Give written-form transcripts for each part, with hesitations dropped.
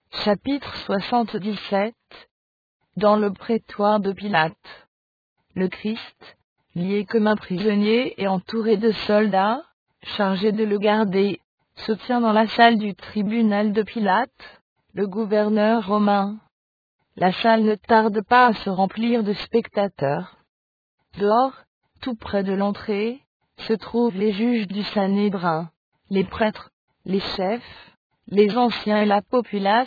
Chapitre 77. Dans le prétoire de Pilate. Le Christ, lié comme un prisonnier et entouré de soldats, chargés de le garder, se tient dans la salle du tribunal de Pilate, le gouverneur romain. La salle ne tarde pas à se remplir de spectateurs. Dehors, tout près de l'entrée, se trouvent les juges du Sanhédrin, les prêtres, les chefs, les anciens et la populace.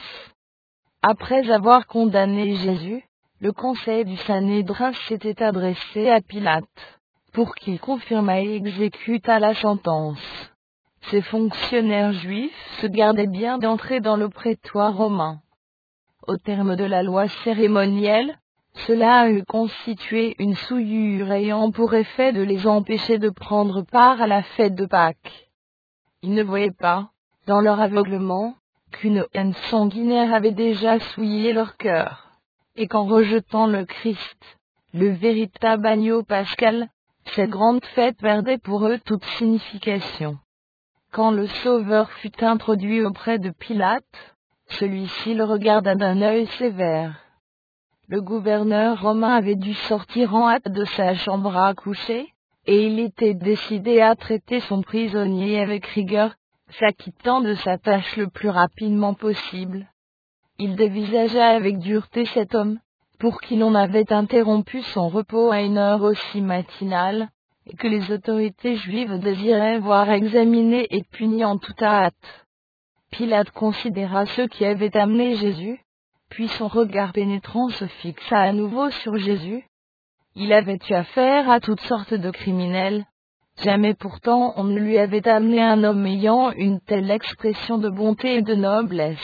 Après avoir condamné Jésus, le conseil du Sanhédrin s'était adressé à Pilate, pour qu'il confirmât et exécutât la sentence. Ces fonctionnaires juifs se gardaient bien d'entrer dans le prétoire romain. Au terme de la loi cérémonielle, cela eût constitué une souillure ayant pour effet de les empêcher de prendre part à la fête de Pâques. Ils ne voyaient pas, dans leur aveuglement, qu'une haine sanguinaire avait déjà souillé leur cœur, et qu'en rejetant le Christ, le véritable agneau pascal, cette grande fête perdait pour eux toute signification. Quand le Sauveur fut introduit auprès de Pilate, celui-ci le regarda d'un œil sévère. Le gouverneur romain avait dû sortir en hâte de sa chambre à coucher, et il était décidé à traiter son prisonnier avec rigueur, s'acquittant de sa tâche le plus rapidement possible. Il dévisagea avec dureté cet homme, pour qui l'on avait interrompu son repos à une heure aussi matinale, et que les autorités juives désiraient voir examiné et puni en toute hâte. Pilate considéra ceux qui avaient amené Jésus, puis son regard pénétrant se fixa à nouveau sur Jésus. Il avait eu affaire à toutes sortes de criminels. Jamais pourtant on ne lui avait amené un homme ayant une telle expression de bonté et de noblesse.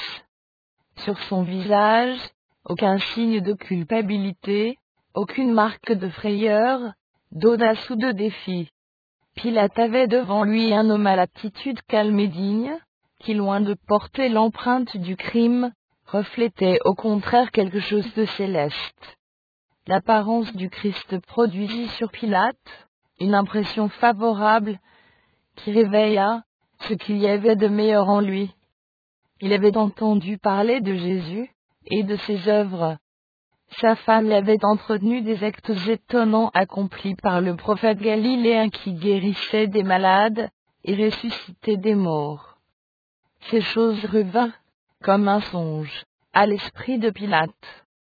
Sur son visage, aucun signe de culpabilité, aucune marque de frayeur, d'audace ou de défi. Pilate avait devant lui un homme à l'attitude calme et digne, qui loin de porter l'empreinte du crime, reflétait au contraire quelque chose de céleste. L'apparence du Christ produisit sur Pilate une impression favorable qui réveilla ce qu'il y avait de meilleur en lui. Il avait entendu parler de Jésus et de ses œuvres. Sa femme l'avait entretenu des actes étonnants accomplis par le prophète galiléen qui guérissait des malades et ressuscitait des morts. Ces choses revinrent, comme un songe, à l'esprit de Pilate.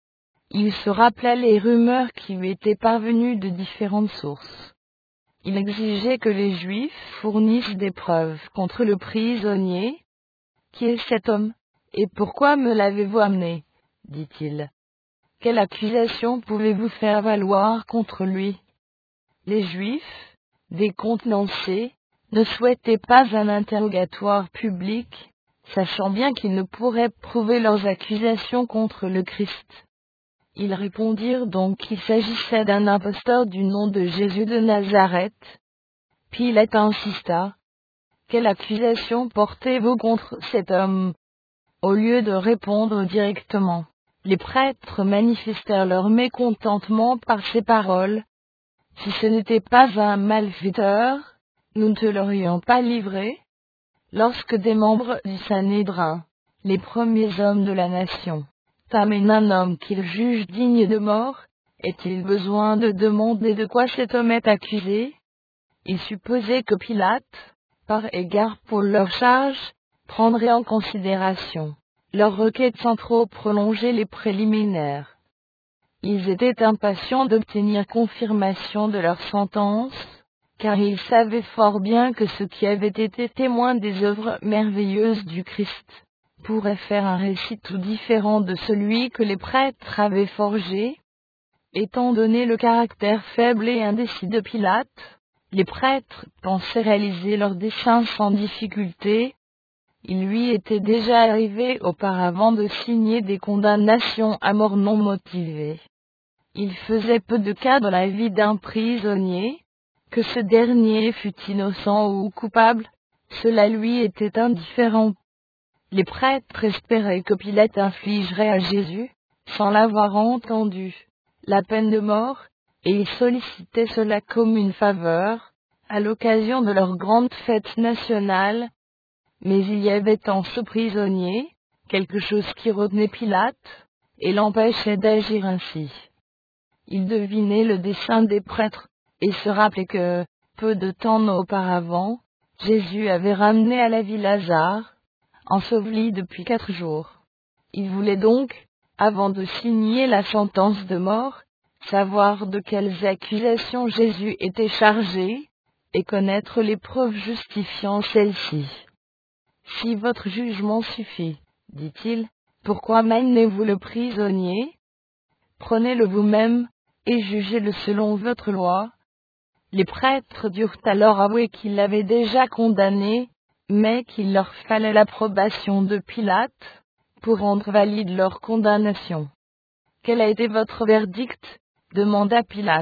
Il se rappela les rumeurs qui lui étaient parvenues de différentes sources. Il exigeait que les Juifs fournissent des preuves contre le prisonnier. « Qui est cet homme, et pourquoi me l'avez-vous amené ?» dit-il. « Quelle accusation pouvez-vous faire valoir contre lui ?» Les Juifs, décontenancés, ne souhaitaient pas un interrogatoire public, sachant bien qu'ils ne pourraient prouver leurs accusations contre le Christ. Ils répondirent donc qu'il s'agissait d'un imposteur du nom de Jésus de Nazareth. Pilate insista. « Quelle accusation portez-vous contre cet homme ?» Au lieu de répondre directement, les prêtres manifestèrent leur mécontentement par ces paroles. « Si ce n'était pas un malfaiteur, nous ne te l'aurions pas livré. » Lorsque des membres du Sanhédrin, les premiers hommes de la nation, amènent un homme qu'ils jugent digne de mort, est-il besoin de demander de quoi cet homme est accusé? Ils supposaient que Pilate, par égard pour leur charge, prendrait en considération leur requête sans trop prolonger les préliminaires. Ils étaient impatients d'obtenir confirmation de leur sentence, car ils savaient fort bien que ceux qui avaient été témoins des œuvres merveilleuses du Christ pourraient faire un récit tout différent de celui que les prêtres avaient forgé. Étant donné le caractère faible et indécis de Pilate, les prêtres pensaient réaliser leur dessein sans difficulté. Il lui était déjà arrivé auparavant de signer des condamnations à mort non motivées. Il faisait peu de cas dans la vie d'un prisonnier. Que ce dernier fût innocent ou coupable, cela lui était indifférent. Les prêtres espéraient que Pilate infligerait à Jésus, sans l'avoir entendu, la peine de mort, et ils sollicitaient cela comme une faveur, à l'occasion de leur grande fête nationale. Mais il y avait en ce prisonnier quelque chose qui retenait Pilate, et l'empêchait d'agir ainsi. Il devinait le dessein des prêtres, et se rappelait que, peu de temps auparavant, Jésus avait ramené à la vie Lazare, enseveli depuis 4 jours. Il voulait donc, avant de signer la sentence de mort, savoir de quelles accusations Jésus était chargé, et connaître les preuves justifiant celles-ci. « Si votre jugement suffit, dit-il, pourquoi maintenez-vous le prisonnier? Prenez-le vous-même, et jugez-le selon votre loi. » Les prêtres durent alors avouer qu'ils l'avaient déjà condamné, mais qu'il leur fallait l'approbation de Pilate, pour rendre valide leur condamnation. « Quel a été votre verdict? Demanda Pilate.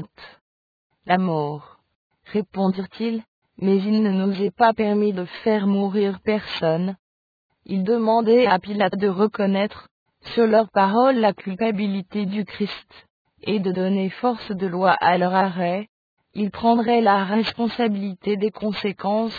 « La mort, répondirent-ils, mais il ne nous est pas permis de faire mourir personne. » Ils demandaient à Pilate de reconnaître, sur leurs paroles, la culpabilité du Christ, et de donner force de loi à leur arrêt. Il prendrait la responsabilité des conséquences.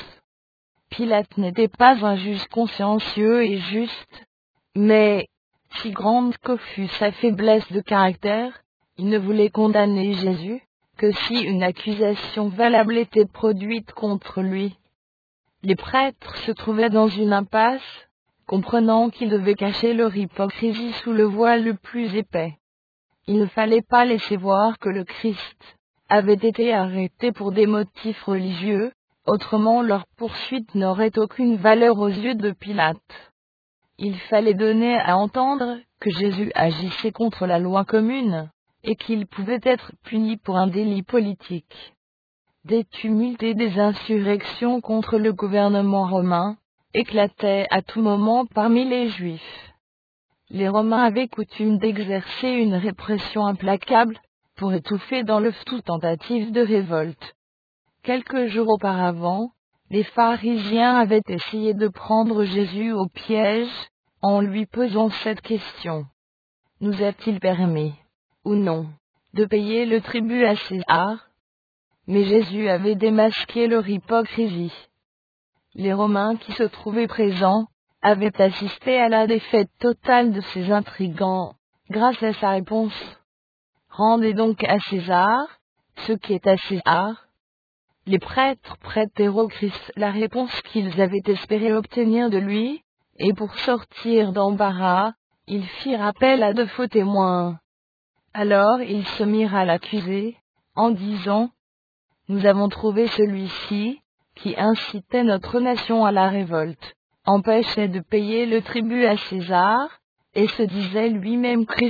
Pilate n'était pas un juge consciencieux et juste, mais, si grande que fût sa faiblesse de caractère, il ne voulait condamner Jésus que si une accusation valable était produite contre lui. Les prêtres se trouvaient dans une impasse, comprenant qu'ils devaient cacher leur hypocrisie sous le voile le plus épais. Il ne fallait pas laisser voir que le Christ avait été arrêté pour des motifs religieux, autrement leur poursuite n'aurait aucune valeur aux yeux de Pilate. Il fallait donner à entendre que Jésus agissait contre la loi commune, et qu'il pouvait être puni pour un délit politique. Des tumultes et des insurrections contre le gouvernement romain éclataient à tout moment parmi les Juifs. Les Romains avaient coutume d'exercer une répression implacable, pour étouffer dans l'œuf toute tentative de révolte. Quelques jours auparavant, les pharisiens avaient essayé de prendre Jésus au piège, en lui posant cette question. Nous est-il permis, ou non, de payer le tribut à César? Mais Jésus avait démasqué leur hypocrisie. Les Romains qui se trouvaient présents, avaient assisté à la défaite totale de ces intrigants, grâce à sa réponse. Rendez donc à César ce qui est à César. Les prêtres prêtèrent au Christ la réponse qu'ils avaient espéré obtenir de lui, et pour sortir d'embarras, ils firent appel à de faux témoins. Alors ils se mirent à l'accuser, en disant, « Nous avons trouvé celui-ci, qui incitait notre nation à la révolte, empêchait de payer le tribut à César, et se disait lui-même Christ. »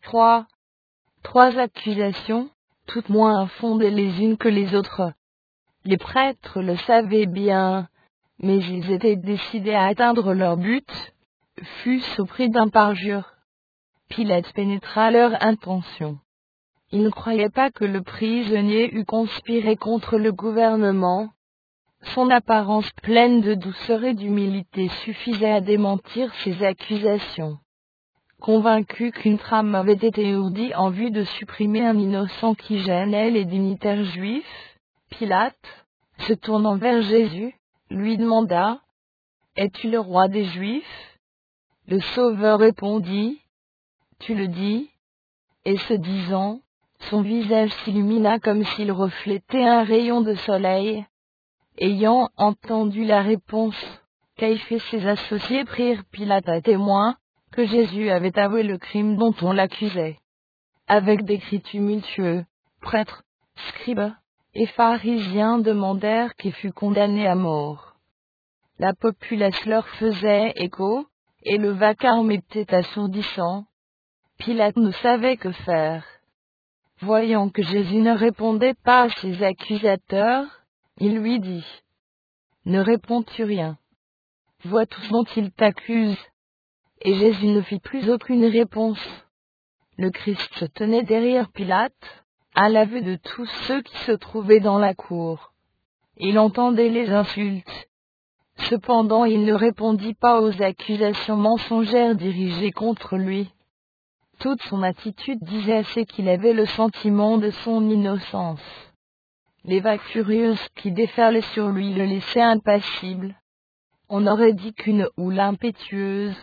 Trois accusations, toutes moins fondées les unes que les autres. Les prêtres le savaient bien, mais ils étaient décidés à atteindre leur but, fût-ce au prix d'un parjure. Pilate pénétra leur intention. Il ne croyait pas que le prisonnier eût conspiré contre le gouvernement. Son apparence pleine de douceur et d'humilité suffisait à démentir ces accusations. Convaincu qu'une trame avait été ourdie en vue de supprimer un innocent qui gênait les dignitaires juifs, Pilate, se tournant vers Jésus, lui demanda, « Es-tu le roi des Juifs ?» Le Sauveur répondit, « Tu le dis. » Et ce disant, son visage s'illumina comme s'il reflétait un rayon de soleil. Ayant entendu la réponse, Caïphe et ses associés prirent Pilate à témoin, que Jésus avait avoué le crime dont on l'accusait. Avec des cris tumultueux, prêtres, scribes et pharisiens demandèrent qu'il fût condamné à mort. La populace leur faisait écho, et le vacarme était assourdissant. Pilate ne savait que faire. Voyant que Jésus ne répondait pas à ses accusateurs, il lui dit, « Ne réponds-tu rien? Vois tout ce dont ils t'accusent. » Et Jésus ne fit plus aucune réponse. Le Christ se tenait derrière Pilate, à la vue de tous ceux qui se trouvaient dans la cour. Il entendait les insultes. Cependant il ne répondit pas aux accusations mensongères dirigées contre lui. Toute son attitude disait assez qu'il avait le sentiment de son innocence. Les vagues furieuses qui déferlaient sur lui le laissaient impassible. On aurait dit qu'une houle impétueuse,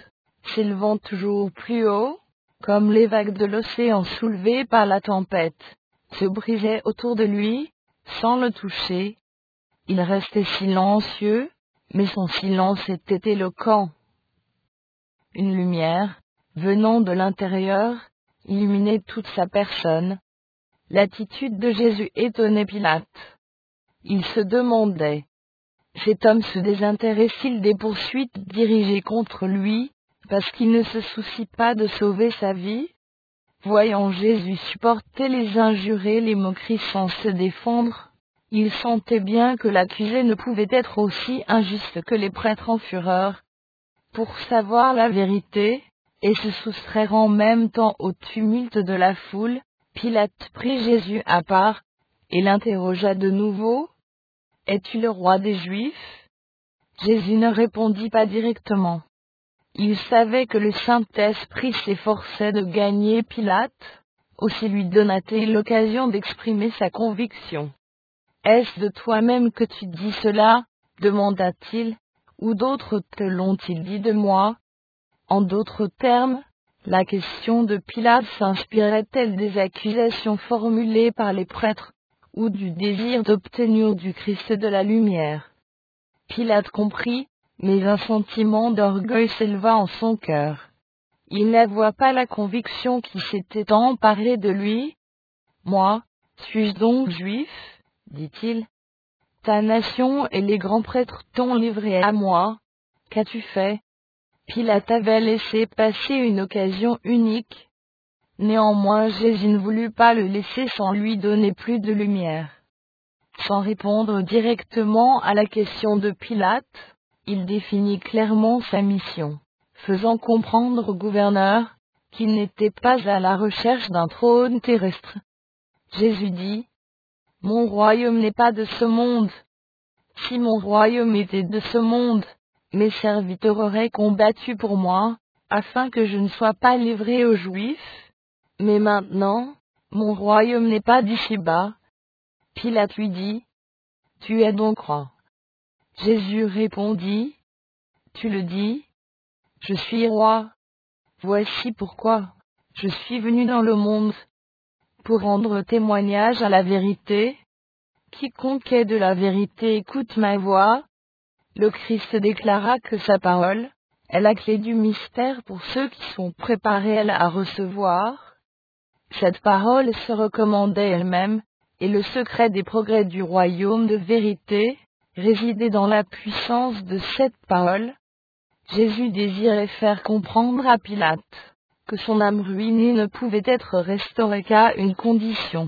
s'élevant toujours plus haut, comme les vagues de l'océan soulevées par la tempête, se brisaient autour de lui, sans le toucher. Il restait silencieux, mais son silence était éloquent. Une lumière, venant de l'intérieur, illuminait toute sa personne. L'attitude de Jésus étonnait Pilate. Il se demandait: cet homme se désintéresse-t-il des poursuites dirigées contre lui, parce qu'il ne se soucie pas de sauver sa vie? Voyant Jésus supporter les injures et les moqueries sans se défendre, il sentait bien que l'accusé ne pouvait être aussi injuste que les prêtres en fureur. Pour savoir la vérité, et se soustraire en même temps au tumulte de la foule, Pilate prit Jésus à part, et l'interrogea de nouveau: « Es-tu le roi des Juifs ?» Jésus ne répondit pas directement. Il savait que le Saint-Esprit s'efforçait de gagner Pilate, aussi lui donna-t-il l'occasion d'exprimer sa conviction. « Est-ce de toi-même que tu dis cela ?» demanda-t-il, « ou d'autres te l'ont-ils dit de moi ?» En d'autres termes, la question de Pilate s'inspirait-elle des accusations formulées par les prêtres, ou du désir d'obtenir du Christ de la lumière? Pilate comprit, mais un sentiment d'orgueil s'éleva en son cœur. Il n'avoua pas la conviction qui s'était emparée de lui. « Moi, suis-je donc juif ?» dit-il. « Ta nation et les grands prêtres t'ont livré à moi. Qu'as-tu fait ?» Pilate avait laissé passer une occasion unique. Néanmoins Jésus ne voulut pas le laisser sans lui donner plus de lumière. Sans répondre directement à la question de Pilate, il définit clairement sa mission, faisant comprendre au gouverneur qu'il n'était pas à la recherche d'un trône terrestre. Jésus dit: « Mon royaume n'est pas de ce monde. Si mon royaume était de ce monde, mes serviteurs auraient combattu pour moi, afin que je ne sois pas livré aux Juifs. Mais maintenant, mon royaume n'est pas d'ici-bas. » Pilate lui dit: « Tu es donc roi. » Jésus répondit: « Tu le dis, je suis roi. Voici pourquoi je suis venu dans le monde, pour rendre témoignage à la vérité. Quiconque est de la vérité écoute ma voix. » Le Christ déclara que sa parole est la clé du mystère pour ceux qui sont préparés à la recevoir. Cette parole se recommandait elle-même, et le secret des progrès du royaume de vérité résidait dans la puissance de cette parole. Jésus désirait faire comprendre à Pilate que son âme ruinée ne pouvait être restaurée qu'à une condition: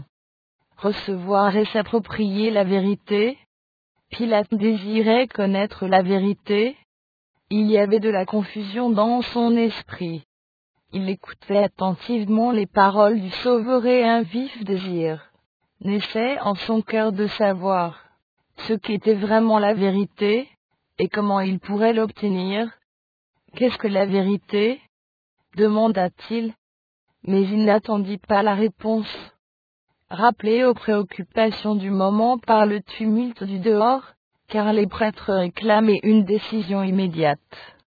recevoir et s'approprier la vérité. Pilate désirait connaître la vérité. Il y avait de la confusion dans son esprit. Il écoutait attentivement les paroles du Sauveur et un vif désir naissait en son cœur de savoir ce qu'était vraiment la vérité, et comment il pourrait l'obtenir. « Qu'est-ce que la vérité ?» demanda-t-il, mais il n'attendit pas la réponse. Rappelé aux préoccupations du moment par le tumulte du dehors, car les prêtres réclamaient une décision immédiate,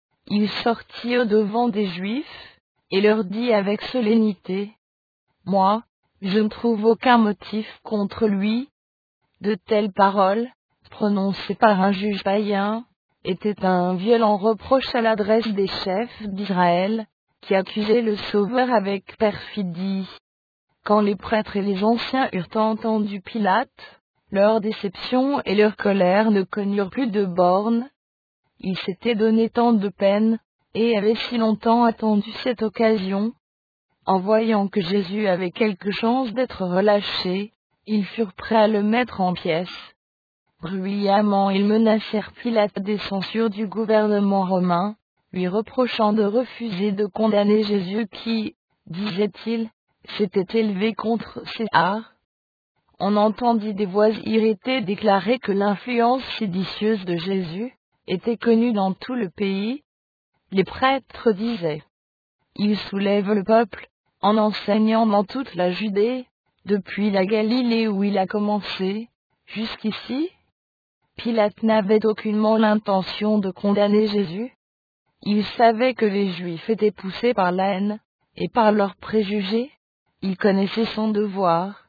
il sortit au-devant des Juifs, et leur dit avec solennité: « Moi, je ne trouve aucun motif contre lui. » De telles paroles, prononcées par un juge païen, étaient un violent reproche à l'adresse des chefs d'Israël, qui accusaient le Sauveur avec perfidie. Quand les prêtres et les anciens eurent entendu Pilate, leur déception et leur colère ne connurent plus de bornes. Ils s'étaient donné tant de peine, et avaient si longtemps attendu cette occasion. En voyant que Jésus avait quelque chance d'être relâché, ils furent prêts à le mettre en pièces. Bruyamment ils menacèrent Pilate des censures du gouvernement romain, lui reprochant de refuser de condamner Jésus qui, disait-il, s'était élevé contre César. On entendit des voix irritées déclarer que l'influence séditieuse de Jésus était connue dans tout le pays. Les prêtres disaient: « Il soulève le peuple, en enseignant dans toute la Judée, depuis la Galilée où il a commencé, jusqu'ici. » Pilate n'avait aucunement l'intention de condamner Jésus. Il savait que les Juifs étaient poussés par la haine, et par leurs préjugés. Il connaissait son devoir.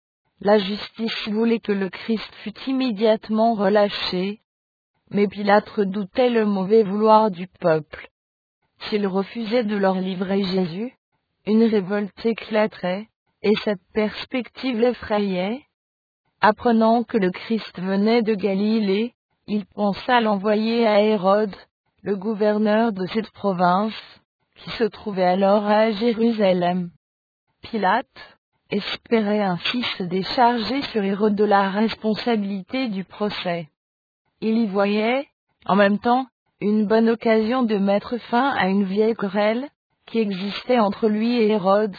La justice voulait que le Christ fût immédiatement relâché, mais Pilate redoutait le mauvais vouloir du peuple. S'il refusait de leur livrer Jésus, une révolte éclaterait, et cette perspective l'effrayait. Apprenant que le Christ venait de Galilée, il pensa l'envoyer à Hérode, le gouverneur de cette province, qui se trouvait alors à Jérusalem. Pilate espérait ainsi se décharger sur Hérode de la responsabilité du procès. Il y voyait, en même temps, une bonne occasion de mettre fin à une vieille querelle qui existait entre lui et Hérode.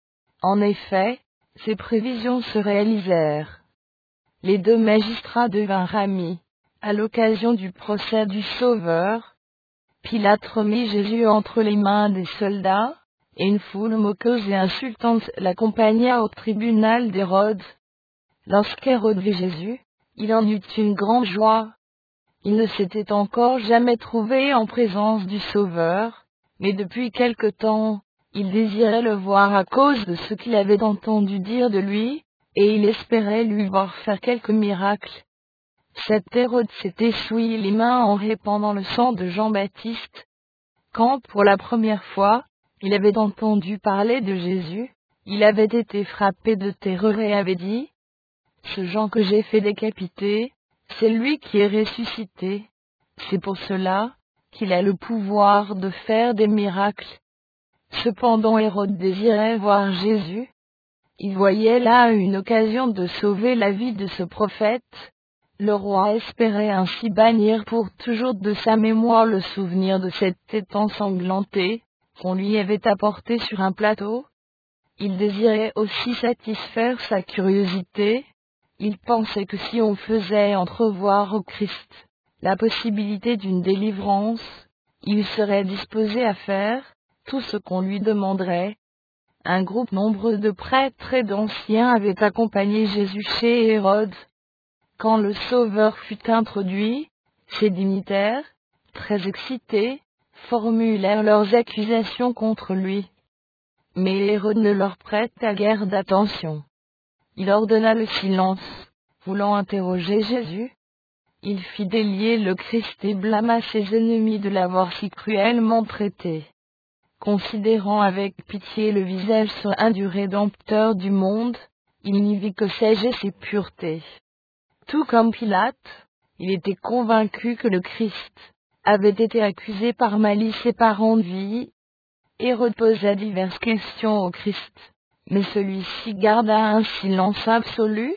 En effet, ses prévisions se réalisèrent. Les deux magistrats devinrent amis, à l'occasion du procès du Sauveur. Pilate remit Jésus entre les mains des soldats, et une foule moqueuse et insultante l'accompagna au tribunal d'Hérode. Lorsqu'Hérode vit Jésus, il en eut une grande joie. Il ne s'était encore jamais trouvé en présence du Sauveur, mais depuis quelque temps, il désirait le voir à cause de ce qu'il avait entendu dire de lui, et il espérait lui voir faire quelque miracle. Cet Hérode s'était essuyé les mains en répandant le sang de Jean-Baptiste. Quand, pour la première fois, il avait entendu parler de Jésus, il avait été frappé de terreur et avait dit : « Ce Jean que j'ai fait décapiter, c'est lui qui est ressuscité. C'est pour cela qu'il a le pouvoir de faire des miracles. » Cependant Hérode désirait voir Jésus. Il voyait là une occasion de sauver la vie de ce prophète. Le roi espérait ainsi bannir pour toujours de sa mémoire le souvenir de cette tête ensanglantée qu'on lui avait apportée sur un plateau. Il désirait aussi satisfaire sa curiosité. Il pensait que si on faisait entrevoir au Christ la possibilité d'une délivrance, il serait disposé à faire tout ce qu'on lui demanderait. Un groupe nombreux de prêtres et d'anciens avait accompagné Jésus chez Hérode. Quand le Sauveur fut introduit, ces dignitaires, très excités, formulèrent leurs accusations contre lui. Mais Hérode ne leur prêta guère d'attention. Il ordonna le silence, voulant interroger Jésus. Il fit délier le Christ et blâma ses ennemis de l'avoir si cruellement traité. Considérant avec pitié le visage serein du Rédempteur du monde, il n'y vit que sagesse et pureté. Tout comme Pilate, il était convaincu que le Christ avait été accusé par malice et par envie. Hérode posa diverses questions au Christ, mais celui-ci garda un silence absolu.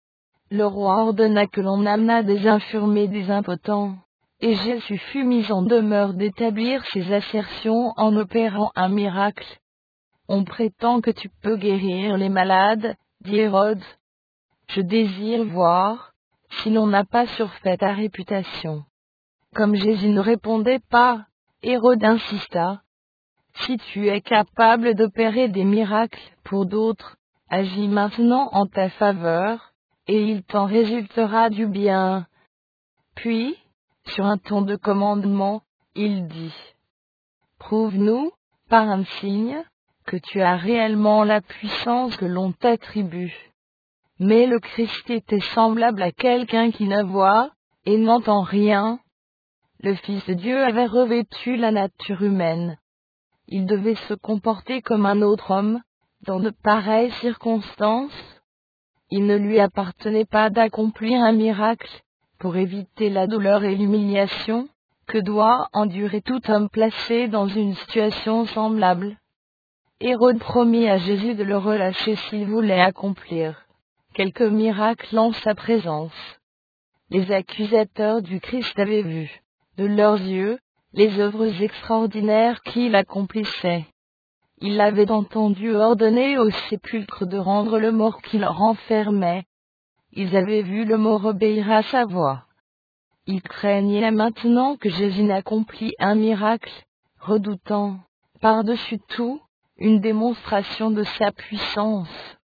Le roi ordonna que l'on amenât des infirmes et des impotents, et Jésus fut mis en demeure d'établir ses assertions en opérant un miracle. « On prétend que tu peux guérir les malades, dit Hérode. Je désire voir si l'on n'a pas surfait ta réputation. » Comme Jésus ne répondait pas, Hérode insista. « Si tu es capable d'opérer des miracles pour d'autres, agis maintenant en ta faveur, et il t'en résultera du bien. » Puis, sur un ton de commandement, il dit : « Prouve-nous, par un signe, que tu as réellement la puissance que l'on t'attribue. » Mais le Christ était semblable à quelqu'un qui ne voit et n'entend rien. Le Fils de Dieu avait revêtu la nature humaine. Il devait se comporter comme un autre homme, dans de pareilles circonstances. Il ne lui appartenait pas d'accomplir un miracle, pour éviter la douleur et l'humiliation que doit endurer tout homme placé dans une situation semblable. Hérode promit à Jésus de le relâcher s'il voulait accomplir quelques miracles en sa présence. Les accusateurs du Christ avaient vu, de leurs yeux, les œuvres extraordinaires qu'il accomplissait. Ils l'avaient entendu ordonner au sépulcre de rendre le mort qu'il renfermait. Ils avaient vu le mort obéir à sa voix. Ils craignaient maintenant que Jésus n'accomplît un miracle, redoutant, par-dessus tout, une démonstration de sa puissance.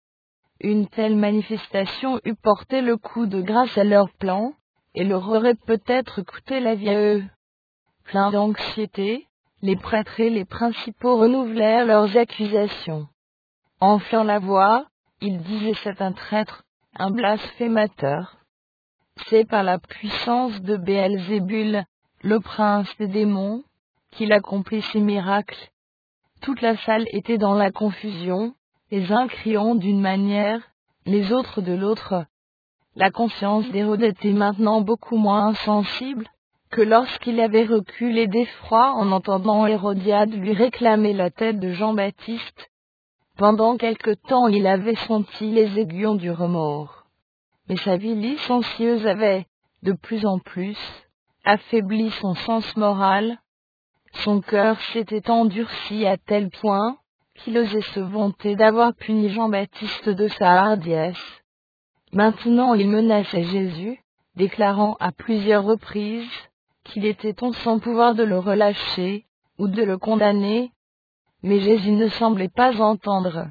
Une telle manifestation eût porté le coup de grâce à leur plan, et leur aurait peut-être coûté la vie à eux. Plein d'anxiété, Les prêtres et les principaux renouvelèrent leurs accusations. Enflant la voix, ils disaient: c'est un traître, un blasphémateur. C'est par la puissance de Béelzébul, le prince des démons, qu'il accomplit ces miracles. Toute la salle était dans la confusion, les uns criant d'une manière, les autres de l'autre. La conscience d'Hérode était maintenant beaucoup moins insensible que lorsqu'il avait reculé d'effroi en entendant Hérodiade lui réclamer la tête de Jean-Baptiste. Pendant quelque temps il avait senti les aiguillons du remords. Mais sa vie licencieuse avait, de plus en plus, affaibli son sens moral. Son cœur s'était endurci à tel point qu'il osait se vanter d'avoir puni Jean-Baptiste de sa hardiesse. Maintenant il menaçait Jésus, déclarant à plusieurs reprises qu'il était en son pouvoir de le relâcher, ou de le condamner. Mais Jésus ne semblait pas entendre.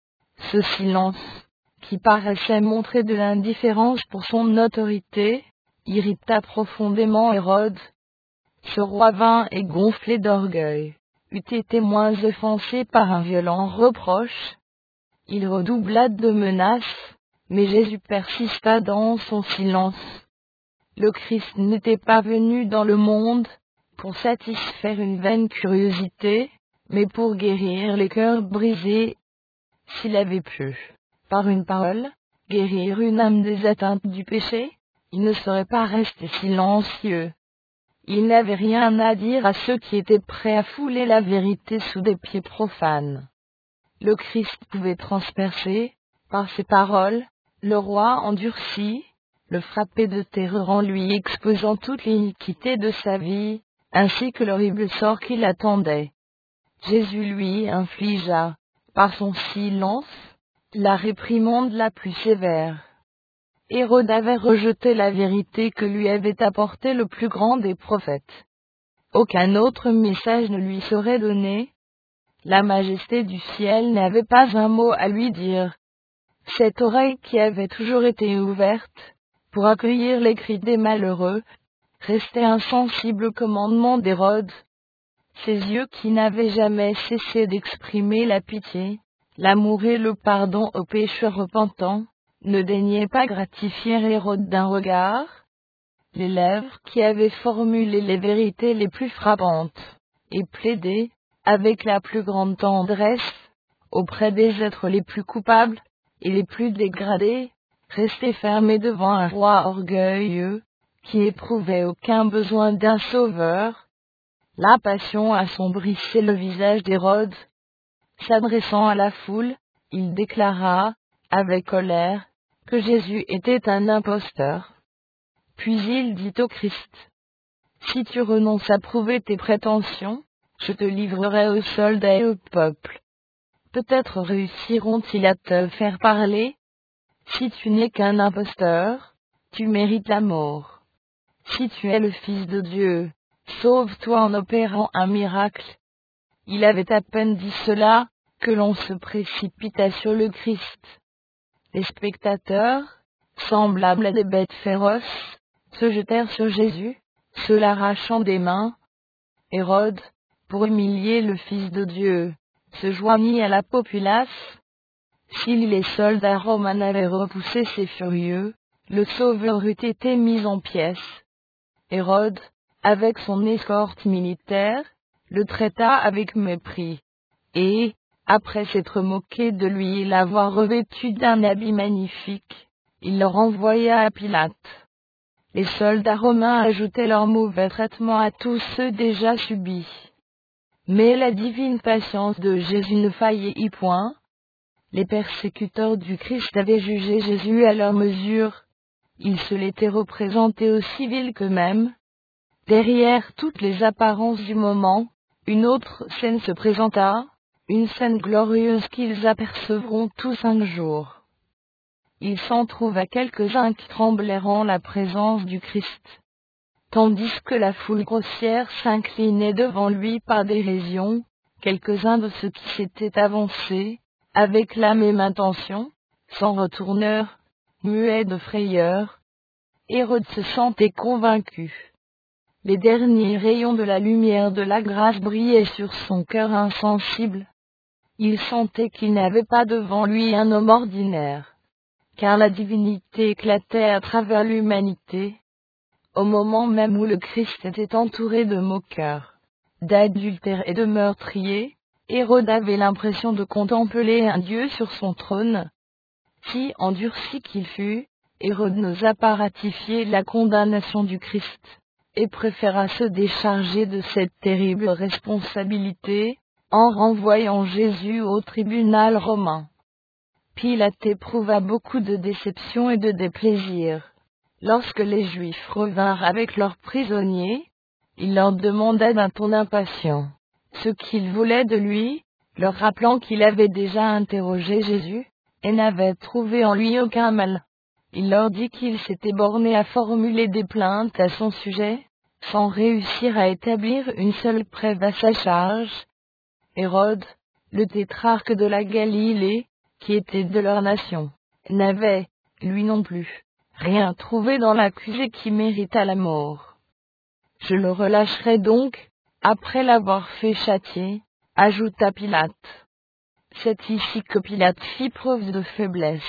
Ce silence, qui paraissait montrer de l'indifférence pour son autorité, irrita profondément Hérode. Ce roi vain et gonflé d'orgueil eût été moins offensé par un violent reproche. Il redoubla de menaces, mais Jésus persista dans son silence. Le Christ n'était pas venu dans le monde pour satisfaire une vaine curiosité, mais pour guérir les cœurs brisés. S'il avait pu, par une parole, guérir une âme des atteintes du péché, il ne serait pas resté silencieux. Il n'avait rien à dire à ceux qui étaient prêts à fouler la vérité sous des pieds profanes. Le Christ pouvait transpercer, par ses paroles, le roi endurci, le frapper de terreur en lui exposant toute l'iniquité de sa vie, ainsi que l'horrible sort qui l'attendait. Jésus lui infligea, par son silence, la réprimande la plus sévère. Hérode avait rejeté la vérité que lui avait apportée le plus grand des prophètes. Aucun autre message ne lui serait donné. La majesté du ciel n'avait pas un mot à lui dire. Cette oreille qui avait toujours été ouverte, pour accueillir les cris des malheureux, restait insensible au commandement d'Hérode. Ses yeux qui n'avaient jamais cessé d'exprimer la pitié, l'amour et le pardon aux pécheurs repentants, ne daignaient pas gratifier Hérode d'un regard. Les lèvres qui avaient formulé les vérités les plus frappantes, et plaidé, avec la plus grande tendresse, auprès des êtres les plus coupables, et les plus dégradés, restaient fermées devant un roi orgueilleux, qui éprouvait aucun besoin d'un sauveur. La passion assombrissait le visage d'Hérode. S'adressant à la foule, il déclara, avec colère, que Jésus était un imposteur. Puis il dit au Christ: si tu renonces à prouver tes prétentions, je te livrerai aux soldats et au peuple. Peut-être réussiront-ils à te faire parler. Si tu n'es qu'un imposteur, tu mérites la mort. Si tu es le Fils de Dieu, sauve-toi en opérant un miracle. Il avait à peine dit cela, que l'on se précipita sur le Christ. Les spectateurs, semblables à des bêtes féroces, se jetèrent sur Jésus, se l'arrachant des mains. Hérode, pour humilier le Fils de Dieu, se joignit à la populace. Si les soldats romains avaient repoussé ces furieux, le Sauveur eût été mis en pièces. Hérode, avec son escorte militaire, le traita avec mépris, et, après s'être moqué de lui et l'avoir revêtu d'un habit magnifique, il le renvoya à Pilate. Les soldats romains ajoutaient leur mauvais traitement à tous ceux déjà subis. Mais la divine patience de Jésus ne faillit point. Les persécuteurs du Christ avaient jugé Jésus à leur mesure. Ils se l'étaient représenté aussi vil qu'eux-mêmes. Derrière toutes les apparences du moment, une autre scène se présenta, une scène glorieuse qu'ils apercevront tous un jour. Il s'en trouva quelques-uns qui tremblèrent en la présence du Christ. Tandis que la foule grossière s'inclinait devant lui par dérision, quelques-uns de ceux qui s'étaient avancés, avec la même intention, s'en retournèrent, muets de frayeur. Hérode se sentait convaincu. Les derniers rayons de la lumière de la grâce brillaient sur son cœur insensible. Il sentait qu'il n'avait pas devant lui un homme ordinaire, car la divinité éclatait à travers l'humanité. Au moment même où le Christ était entouré de moqueurs, d'adultères et de meurtriers, Hérode avait l'impression de contempler un Dieu sur son trône. Si endurci qu'il fut, Hérode n'osa pas ratifier la condamnation du Christ, et préféra se décharger de cette terrible responsabilité, en renvoyant Jésus au tribunal romain. Pilate éprouva beaucoup de déception et de déplaisir. Lorsque les Juifs revinrent avec leurs prisonniers, il leur demanda d'un ton impatient ce qu'ils voulaient de lui, leur rappelant qu'il avait déjà interrogé Jésus, et n'avait trouvé en lui aucun mal. Il leur dit qu'il s'était borné à formuler des plaintes à son sujet, sans réussir à établir une seule preuve à sa charge. Hérode, le tétrarque de la Galilée, qui était de leur nation, n'avait, lui non plus, rien trouvé dans l'accusé qui méritât la mort. Je le relâcherai donc, après l'avoir fait châtier, ajouta Pilate. C'est ici que Pilate fit preuve de faiblesse.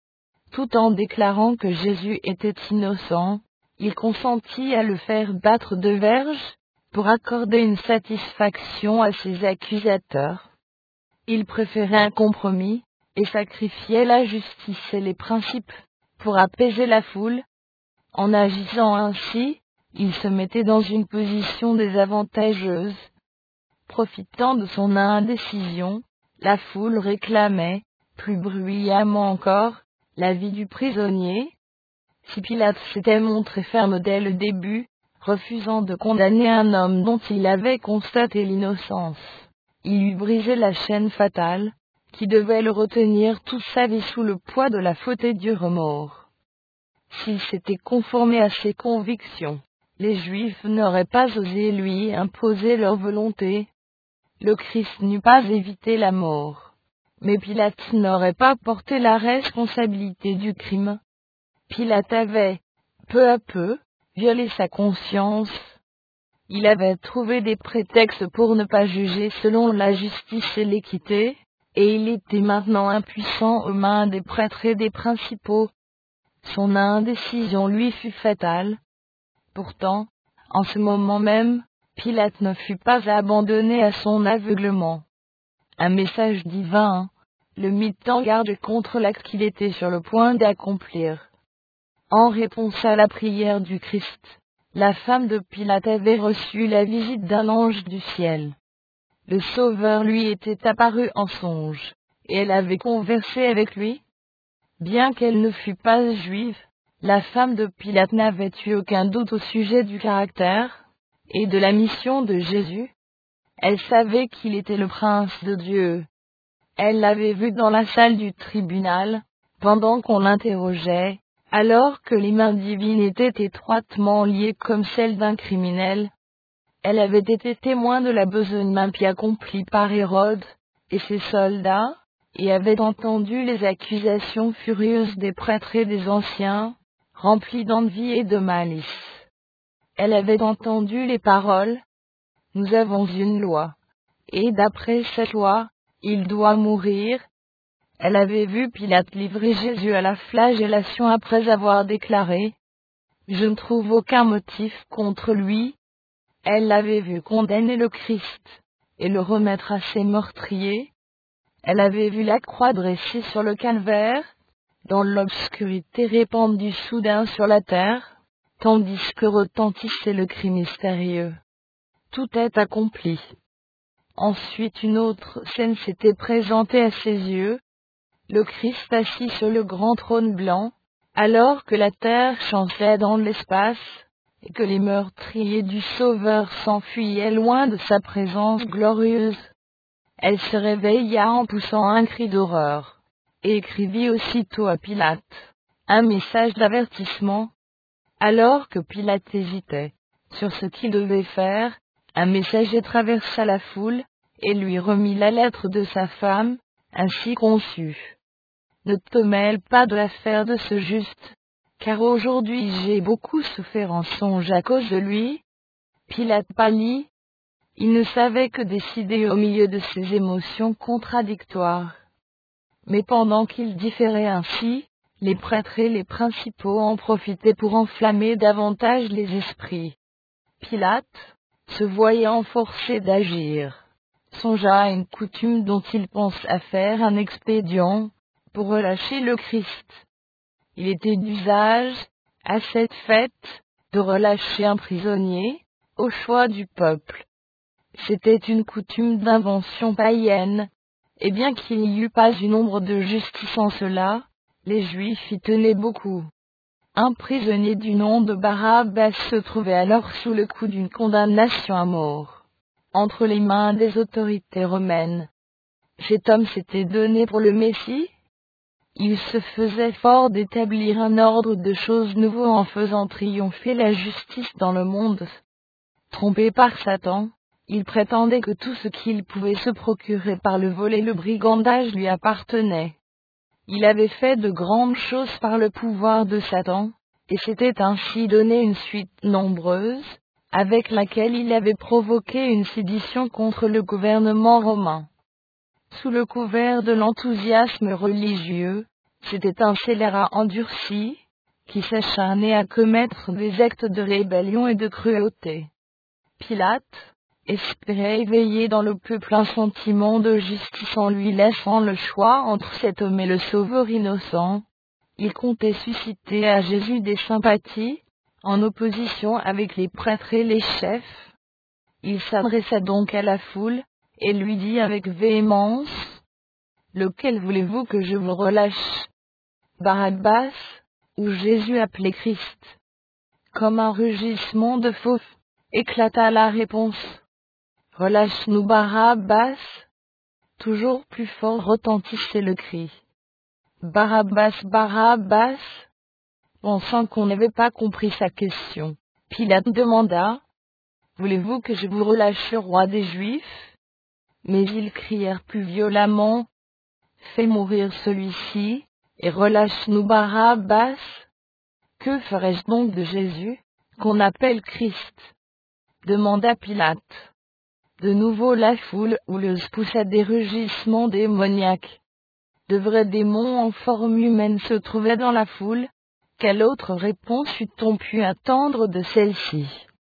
Tout en déclarant que Jésus était innocent, il consentit à le faire battre de verges, pour accorder une satisfaction à ses accusateurs. Il préférait un compromis, et sacrifiait la justice et les principes, pour apaiser la foule. En agissant ainsi, il se mettait dans une position désavantageuse. Profitant de son indécision, la foule réclamait, plus bruyamment encore, la vie du prisonnier. Si Pilate s'était montré ferme dès le début, refusant de condamner un homme dont il avait constaté l'innocence, il eût brisé la chaîne fatale, qui devait le retenir toute sa vie sous le poids de la faute et du remords. S'il s'était conformé à ses convictions, les Juifs n'auraient pas osé lui imposer leur volonté. Le Christ n'eût pas évité la mort. Mais Pilate n'aurait pas porté la responsabilité du crime. Pilate avait, peu à peu, violé sa conscience. Il avait trouvé des prétextes pour ne pas juger selon la justice et l'équité, et il était maintenant impuissant aux mains des prêtres et des principaux. Son indécision lui fut fatale. Pourtant, en ce moment même, Pilate ne fut pas abandonné à son aveuglement. Un message divin le mit en garde contre l'acte qu'il était sur le point d'accomplir. En réponse à la prière du Christ, la femme de Pilate avait reçu la visite d'un ange du ciel. Le Sauveur lui était apparu en songe, et elle avait conversé avec lui. Bien qu'elle ne fût pas juive, la femme de Pilate n'avait eu aucun doute au sujet du caractère et de la mission de Jésus. Elle savait qu'il était le prince de Dieu. Elle l'avait vu dans la salle du tribunal, pendant qu'on l'interrogeait, alors que les mains divines étaient étroitement liées comme celles d'un criminel. Elle avait été témoin de la besogne impie accomplie par Hérode et ses soldats, et avait entendu les accusations furieuses des prêtres et des anciens, remplies d'envie et de malice. Elle avait entendu les paroles « Nous avons une loi, et d'après cette loi, il doit mourir ». Elle avait vu Pilate livrer Jésus à la flagellation après avoir déclaré « Je ne trouve aucun motif contre lui ». Elle l'avait vu condamner le Christ, et le remettre à ses meurtriers. Elle avait vu la croix dressée sur le calvaire, dans l'obscurité répandue soudain sur la terre, tandis que retentissait le cri mystérieux. Tout est accompli. Ensuite une autre scène s'était présentée à ses yeux, le Christ assis sur le grand trône blanc, alors que la terre chancelait dans l'espace, et que les meurtriers du Sauveur s'enfuyaient loin de sa présence glorieuse. Elle se réveilla en poussant un cri d'horreur, et écrivit aussitôt à Pilate un message d'avertissement. Alors que Pilate hésitait sur ce qu'il devait faire, un messager traversa la foule, et lui remit la lettre de sa femme, ainsi conçue. Ne te mêle pas de l'affaire de ce juste, car aujourd'hui j'ai beaucoup souffert en songe à cause de lui. Pilate pâlit. Il ne savait que décider au milieu de ces émotions contradictoires. Mais pendant qu'il différait ainsi, les prêtres et les principaux en profitaient pour enflammer davantage les esprits. Pilate, se voyant forcé d'agir, songea à une coutume dont il pensa faire un expédient, pour relâcher le Christ. Il était d'usage, à cette fête, de relâcher un prisonnier, au choix du peuple. C'était une coutume d'invention païenne, et bien qu'il n'y eût pas une ombre de justice en cela, les Juifs y tenaient beaucoup. Un prisonnier du nom de Barabbas se trouvait alors sous le coup d'une condamnation à mort, entre les mains des autorités romaines. Cet homme s'était donné pour le Messie. Il se faisait fort d'établir un ordre de choses nouveau en faisant triompher la justice dans le monde. Trompé par Satan, il prétendait que tout ce qu'il pouvait se procurer par le vol et le brigandage lui appartenait. Il avait fait de grandes choses par le pouvoir de Satan, et s'était ainsi donné une suite nombreuse, avec laquelle il avait provoqué une sédition contre le gouvernement romain. Sous le couvert de l'enthousiasme religieux, c'était un scélérat endurci, qui s'acharnait à commettre des actes de rébellion et de cruauté. Pilate espérait éveiller dans le peuple un sentiment de justice en lui laissant le choix entre cet homme et le sauveur innocent. Il comptait susciter à Jésus des sympathies, en opposition avec les prêtres et les chefs. Il s'adressa donc à la foule, et lui dit avec véhémence: « Lequel voulez-vous que je vous relâche? Barabbas, ou Jésus appelé Christ ?» Comme un rugissement de fauve, éclata la réponse: « Relâche-nous Barabbas !» Toujours plus fort retentissait le cri. « Barabbas, Barabbas !» Pensant qu'on n'avait pas compris sa question, Pilate demanda: « Voulez-vous que je vous relâche le roi des Juifs ?» Mais ils crièrent plus violemment: « Fais mourir celui-ci, et relâche-nous Barabbas !» Que ferais-je donc de Jésus, qu'on appelle Christ? Demanda Pilate. De nouveau la foule houleuse poussa des rugissements démoniaques. De vrais démons en forme humaine se trouvaient dans la foule. Quelle autre réponse eût-on pu attendre de celle-ci?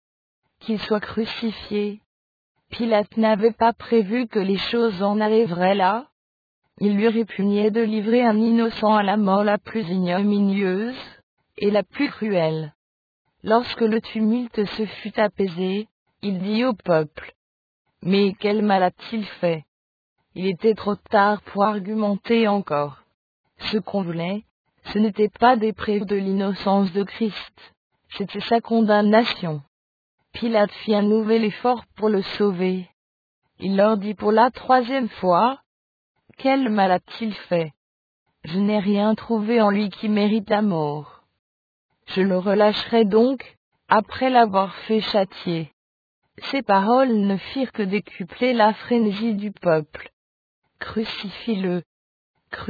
Qu'il soit crucifié. Pilate n'avait pas prévu que les choses en arriveraient là. Il lui répugnait de livrer un innocent à la mort la plus ignominieuse et la plus cruelle. Lorsque le tumulte se fut apaisé, il dit au peuple: « Mais quel mal a-t-il fait ?» Il était trop tard pour argumenter encore. Ce qu'on voulait, ce n'était pas des preuves de l'innocence de Christ, c'était sa condamnation. Pilate fit un nouvel effort pour le sauver. Il leur dit pour la 3e fois: « Quel mal a-t-il fait? Je n'ai rien trouvé en lui qui mérite la mort. Je le relâcherai donc, après l'avoir fait châtier. » Ces paroles ne firent que décupler la frénésie du peuple. « Crucifie-le! Crucifie-le !»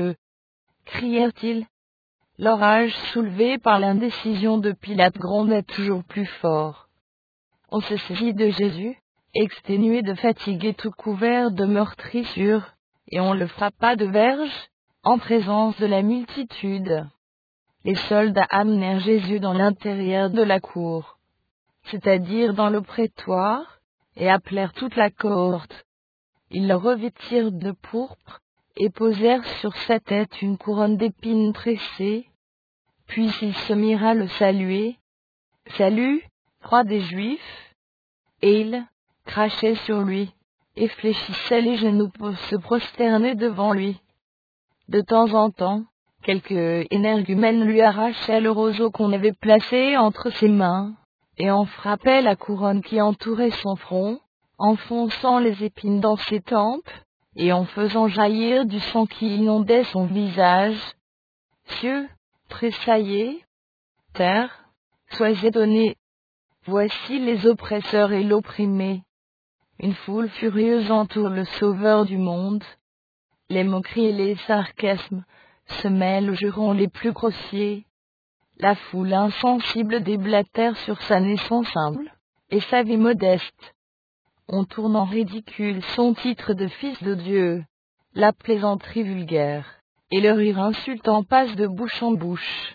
crièrent-ils. L'orage soulevé par l'indécision de Pilate grondait toujours plus fort. On se saisit de Jésus, exténué de fatigue et tout couvert de meurtrissures, et on le frappa de verges, en présence de la multitude. Les soldats amenèrent Jésus dans l'intérieur de la cour, c'est-à-dire dans le prétoire, et appelèrent toute la cohorte. Ils le revêtirent de pourpre, et posèrent sur sa tête une couronne d'épines tressées. Puis ils se mirent à le saluer. « Salut, roi des Juifs !» Et ils crachaient sur lui, et fléchissaient les genoux pour se prosterner devant lui. De temps en temps, quelque énergumène lui arrachait le roseau qu'on avait placé entre ses mains, et en frappait la couronne qui entourait son front, enfonçant les épines dans ses tempes, et en faisant jaillir du sang qui inondait son visage. Cieux, tressaillez, terre, soyez étonnés. Voici les oppresseurs et l'opprimé. Une foule furieuse entoure le Sauveur du monde. Les moqueries et les sarcasmes se mêlent aux jurons les plus grossiers. La foule insensible déblatère sur sa naissance humble, et sa vie modeste. On tourne en ridicule son titre de fils de Dieu. La plaisanterie vulgaire et le rire insultant passent de bouche en bouche.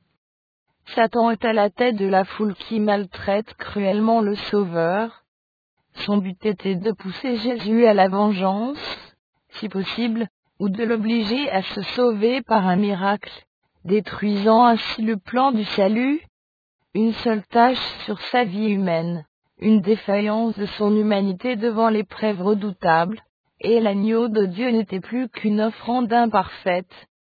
Satan est à la tête de la foule qui maltraite cruellement le Sauveur. Son but était de pousser Jésus à la vengeance, si possible, ou de l'obliger à se sauver par un miracle, détruisant ainsi le plan du salut. Une seule tâche sur sa vie humaine, une défaillance de son humanité devant l'épreuve redoutable, et l'agneau de Dieu n'était plus qu'une offrande imparfaite.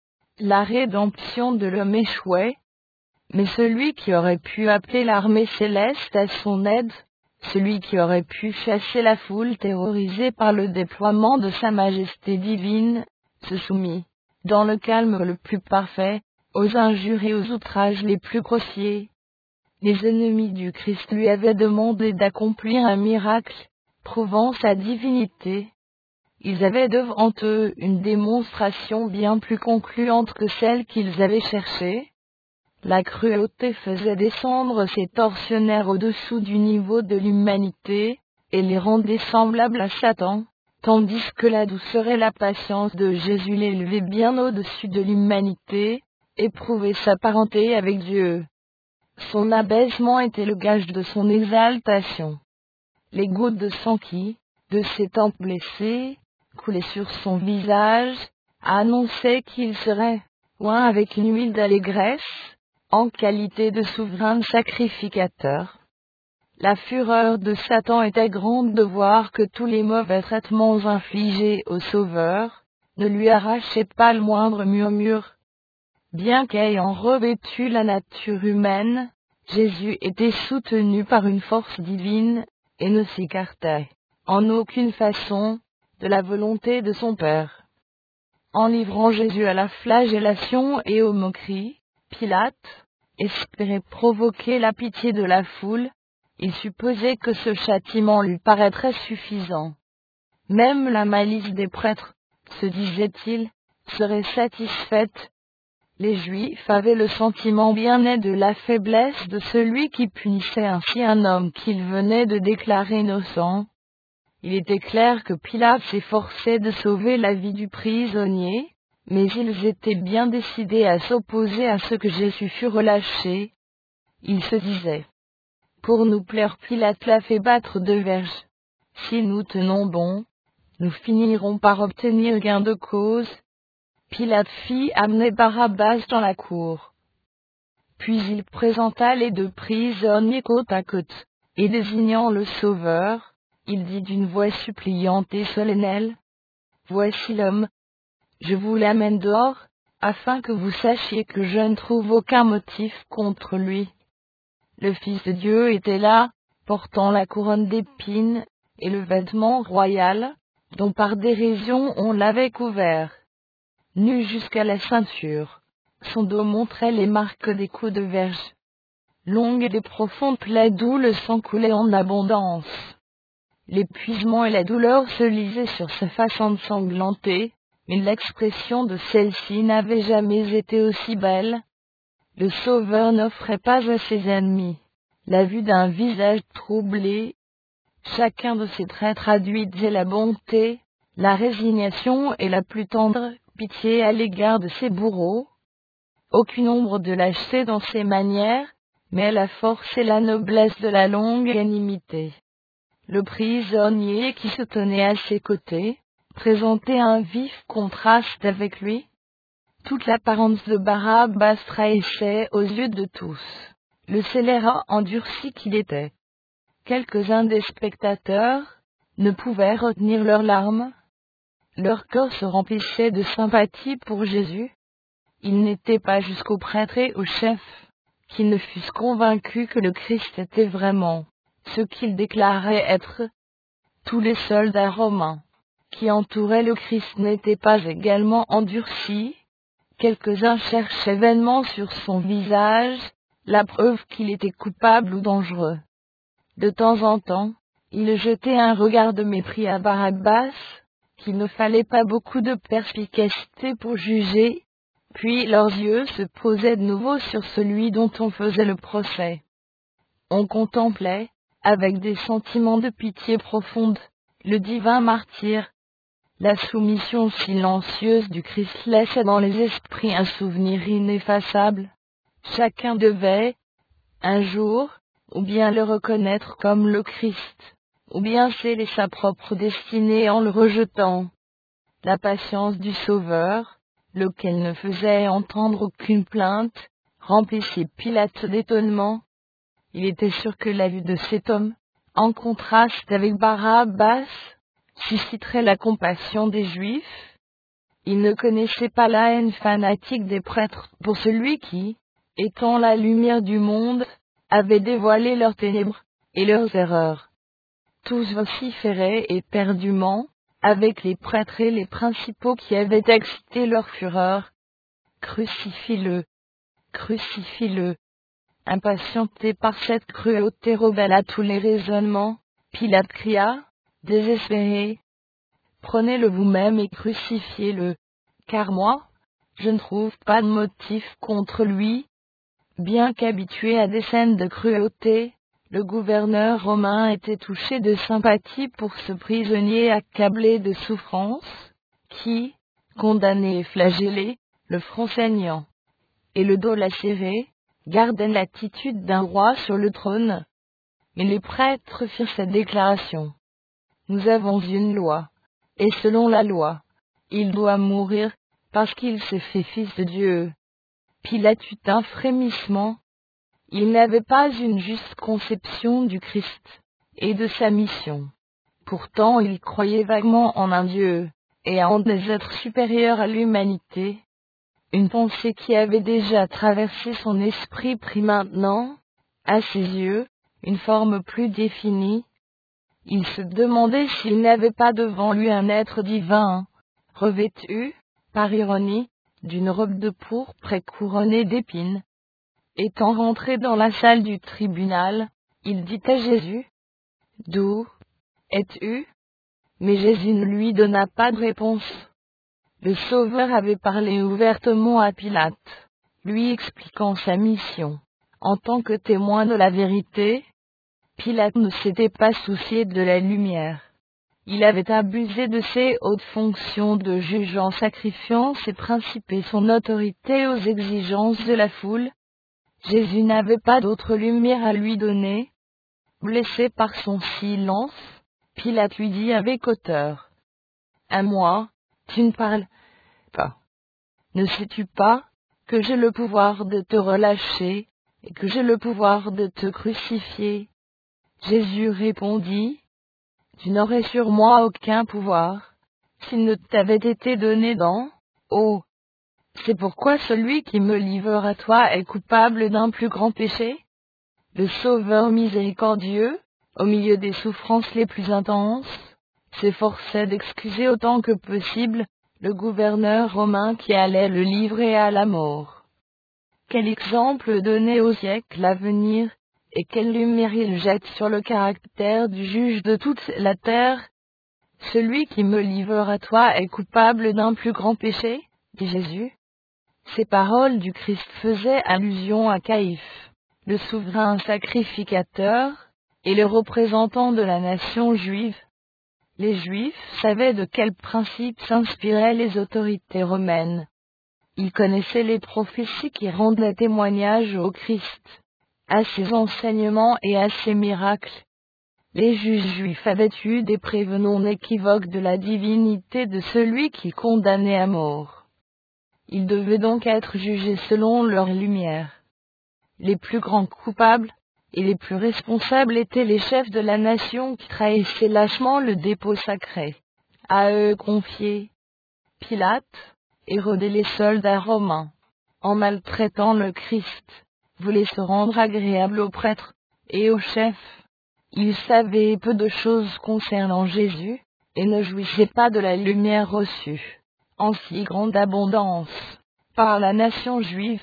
La rédemption de l'homme échouait, mais celui qui aurait pu appeler l'armée céleste à son aide, celui qui aurait pu chasser la foule terrorisée par le déploiement de sa majesté divine, se soumit, dans le calme le plus parfait, aux injures et aux outrages les plus grossiers. Les ennemis du Christ lui avaient demandé d'accomplir un miracle, prouvant sa divinité. Ils avaient devant eux une démonstration bien plus concluante que celle qu'ils avaient cherchée. La cruauté faisait descendre ces tortionnaires au-dessous du niveau de l'humanité, et les rendait semblables à Satan, tandis que la douceur et la patience de Jésus l'élevaient bien au-dessus de l'humanité, et prouvaient sa parenté avec Dieu. Son abaissement était le gage de son exaltation. Les gouttes de sang qui, de ses tempes blessées, coulaient sur son visage, annonçaient qu'il serait oint avec une huile d'allégresse, en qualité de souverain sacrificateur. La fureur de Satan était grande de voir que tous les mauvais traitements infligés au Sauveur ne lui arrachaient pas le moindre murmure. Bien qu'ayant revêtu la nature humaine, Jésus était soutenu par une force divine, et ne s'écartait, en aucune façon, de la volonté de son Père. En livrant Jésus à la flagellation et aux moqueries, Pilate espérait provoquer la pitié de la foule. Il supposait que ce châtiment lui paraîtrait suffisant. Même la malice des prêtres, se disait-il, serait satisfaite. Les Juifs avaient le sentiment bien net de la faiblesse de celui qui punissait ainsi un homme qu'il venait de déclarer innocent. Il était clair que Pilate s'efforçait de sauver la vie du prisonnier, mais ils étaient bien décidés à s'opposer à ce que Jésus fût relâché. Ils se disaient: pour nous plaire, Pilate l'a fait battre de verges. Si nous tenons bon, nous finirons par obtenir gain de cause. Pilate fit amener Barabbas dans la cour. Puis il présenta les deux prisonniers côte à côte, et désignant le Sauveur, il dit d'une voix suppliante et solennelle: voici l'homme. Je vous l'amène dehors, afin que vous sachiez que je ne trouve aucun motif contre lui. Le Fils de Dieu était là, portant la couronne d'épines, et le vêtement royal, dont par dérision on l'avait couvert. Nu jusqu'à la ceinture, son dos montrait les marques des coups de verge. Longues et profondes plaies d'où le sang coulait en abondance. L'épuisement et la douleur se lisaient sur sa face ensanglantée, mais l'expression de celle-ci n'avait jamais été aussi belle. Le Sauveur n'offrait pas à ses ennemis la vue d'un visage troublé. Chacun de ses traits traduisait la bonté, la résignation et la plus tendre pitié à l'égard de ses bourreaux. Aucune ombre de lâcheté dans ses manières, mais la force et la noblesse de la longanimité. Le prisonnier qui se tenait à ses côtés présentait un vif contraste avec lui. Toute l'apparence de Barabbas trahissait aux yeux de tous le scélérat endurci qu'il était. Quelques-uns des spectateurs ne pouvaient retenir leurs larmes. Leur cœur se remplissait de sympathie pour Jésus. Ils n'étaient pas jusqu'aux prêtres et aux chefs qui ne fussent convaincus que le Christ était vraiment ce qu'il déclarait être. Tous les soldats romains qui entouraient le Christ n'étaient pas également endurcis. Quelques-uns cherchaient vainement sur son visage la preuve qu'il était coupable ou dangereux. De temps en temps, ils jetaient un regard de mépris à Barabbas, qu'il ne fallait pas beaucoup de perspicacité pour juger, puis leurs yeux se posaient de nouveau sur celui dont on faisait le procès. On contemplait, avec des sentiments de pitié profonde, le divin martyr. La soumission silencieuse du Christ laissait dans les esprits un souvenir ineffaçable. Chacun devait, un jour, ou bien le reconnaître comme le Christ, ou bien sceller sa propre destinée en le rejetant. La patience du Sauveur, lequel ne faisait entendre aucune plainte, remplissait Pilate d'étonnement. Il était sûr que la vue de cet homme, en contraste avec Barabbas, susciterait la compassion des Juifs. Il ne connaissait pas la haine fanatique des prêtres pour celui qui, étant la lumière du monde, avait dévoilé leurs ténèbres et leurs erreurs. Tous vociféraient éperdument, avec les prêtres et les principaux qui avaient excité leur fureur. Crucifie-le! Crucifie-le! Impatienté par cette cruauté rebelle à tous les raisonnements, Pilate cria, désespéré: Prenez-le vous-même et crucifiez-le, car moi, je ne trouve pas de motif contre lui. Bien qu'habitué à des scènes de cruauté, le gouverneur romain était touché de sympathie pour ce prisonnier accablé de souffrance, qui, condamné et flagellé, le front saignant et le dos lacéré, gardait l'attitude d'un roi sur le trône. Mais les prêtres firent cette déclaration: Nous avons une loi, et selon la loi, il doit mourir, parce qu'il s'est fait fils de Dieu. Pilate eut un frémissement. Il n'avait pas une juste conception du Christ et de sa mission. Pourtant il croyait vaguement en un Dieu, et en des êtres supérieurs à l'humanité. Une pensée qui avait déjà traversé son esprit prit maintenant, à ses yeux, une forme plus définie. Il se demandait s'il n'avait pas devant lui un être divin, revêtu, par ironie, d'une robe de pourpre et couronnée d'épines. Étant rentré dans la salle du tribunal, il dit à Jésus: D'où es-tu? Mais Jésus ne lui donna pas de réponse. Le Sauveur avait parlé ouvertement à Pilate, lui expliquant sa mission. En tant que témoin de la vérité, Pilate ne s'était pas soucié de la lumière. Il avait abusé de ses hautes fonctions de juge en sacrifiant ses principes et son autorité aux exigences de la foule. Jésus n'avait pas d'autre lumière à lui donner. Blessé par son silence, Pilate lui dit avec hauteur: À moi, tu ne parles pas. Ne sais-tu pas que j'ai le pouvoir de te relâcher et que j'ai le pouvoir de te crucifier? Jésus répondit: Tu n'aurais sur moi aucun pouvoir, s'il ne t'avait été donné d'en haut. C'est pourquoi celui qui me livre à toi est coupable d'un plus grand péché. Le Sauveur miséricordieux, au milieu des souffrances les plus intenses, s'efforçait d'excuser autant que possible le gouverneur romain qui allait le livrer à la mort. Quel exemple donner au siècle à venir, et quelle lumière il jette sur le caractère du juge de toute la terre. Celui qui me livre à toi est coupable d'un plus grand péché, dit Jésus. Ces paroles du Christ faisaient allusion à Caïphe, le souverain sacrificateur, et le représentant de la nation juive. Les Juifs savaient de quels principes s'inspiraient les autorités romaines. Ils connaissaient les prophéties qui rendaient témoignage au Christ, à ses enseignements et à ses miracles. Les juges juifs avaient eu des preuves non équivoques de la divinité de celui qui condamnait à mort. Ils devaient donc être jugés selon leur lumière. Les plus grands coupables et les plus responsables étaient les chefs de la nation qui trahissaient lâchement le dépôt sacré, à eux confié. Pilate, Hérode et les soldats romains, en maltraitant le Christ, voulaient se rendre agréables aux prêtres et aux chefs. Ils savaient peu de choses concernant Jésus, et ne jouissaient pas de la lumière reçue en si grande abondance par la nation juive.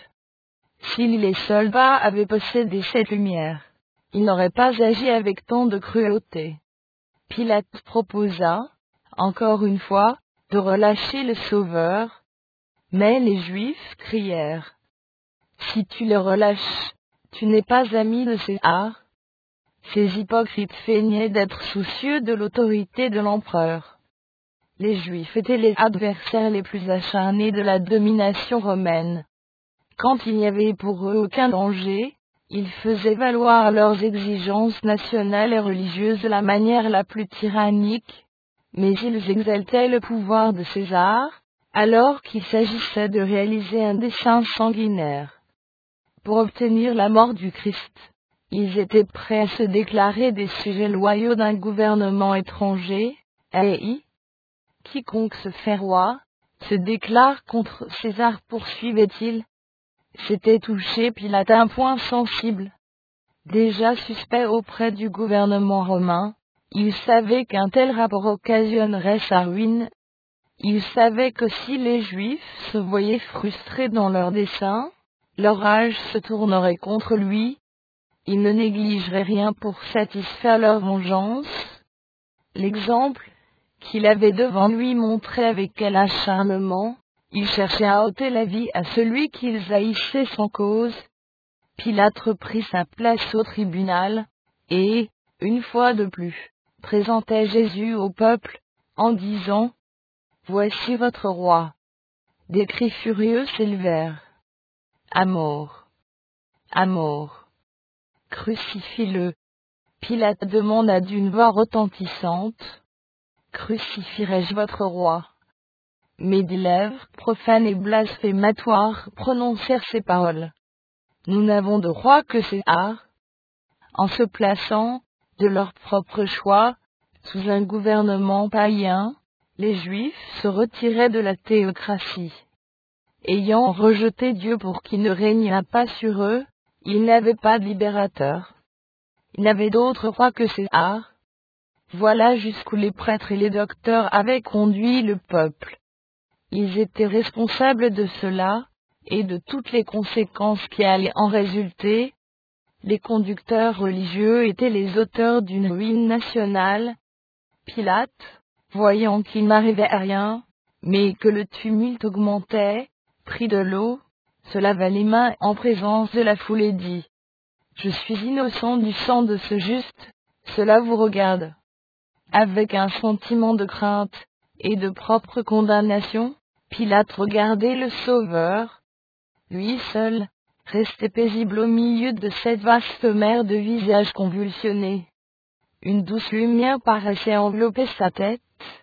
Si les soldats avaient possédé cette lumière, ils n'auraient pas agi avec tant de cruauté. Pilate proposa, encore une fois, de relâcher le Sauveur, mais les Juifs crièrent: Si tu le relâches, tu n'es pas ami de César. Ces hypocrites feignaient d'être soucieux de l'autorité de l'empereur. Les Juifs étaient les adversaires les plus acharnés de la domination romaine. Quand il n'y avait pour eux aucun danger, ils faisaient valoir leurs exigences nationales et religieuses de la manière la plus tyrannique, mais ils exaltaient le pouvoir de César, alors qu'il s'agissait de réaliser un dessein sanguinaire. Pour obtenir la mort du Christ, ils étaient prêts à se déclarer des sujets loyaux d'un gouvernement étranger, et quiconque se fait roi, se déclare contre César, poursuivait-il. C'était toucher Pilate à un point sensible. Déjà suspect auprès du gouvernement romain, il savait qu'un tel rapport occasionnerait sa ruine. Il savait que si les Juifs se voyaient frustrés dans leurs desseins, leur rage se tournerait contre lui. Il ne négligerait rien pour satisfaire leur vengeance. L'exemple qu'il avait devant lui montrait avec quel acharnement il cherchait à ôter la vie à celui qu'ils haïssaient sans cause. Pilate reprit sa place au tribunal, et, une fois de plus, présentait Jésus au peuple, en disant : « Voici votre roi. » Des cris furieux s'élevèrent. « À mort! À mort! Crucifie-le !» Pilate demanda d'une voix retentissante : « Crucifierai-je votre roi ?» Mais des lèvres profanes et blasphématoires prononcèrent ces paroles : « Nous n'avons de roi que César. » En se plaçant, de leur propre choix, sous un gouvernement païen, les Juifs se retiraient de la théocratie. Ayant rejeté Dieu pour qu'il ne régnât pas sur eux, ils n'avaient pas de libérateur. Ils n'avaient d'autre roi que César. Voilà jusqu'où les prêtres et les docteurs avaient conduit le peuple. Ils étaient responsables de cela, et de toutes les conséquences qui allaient en résulter. Les conducteurs religieux étaient les auteurs d'une ruine nationale. Pilate, voyant qu'il n'arrivait à rien, mais que le tumulte augmentait, prit de l'eau, se lava les mains en présence de la foule et dit : « Je suis innocent du sang de ce juste, cela vous regarde. » Avec un sentiment de crainte et de propre condamnation, Pilate regardait le Sauveur. Lui seul restait paisible au milieu de cette vaste mer de visages convulsionnés. Une douce lumière paraissait envelopper sa tête.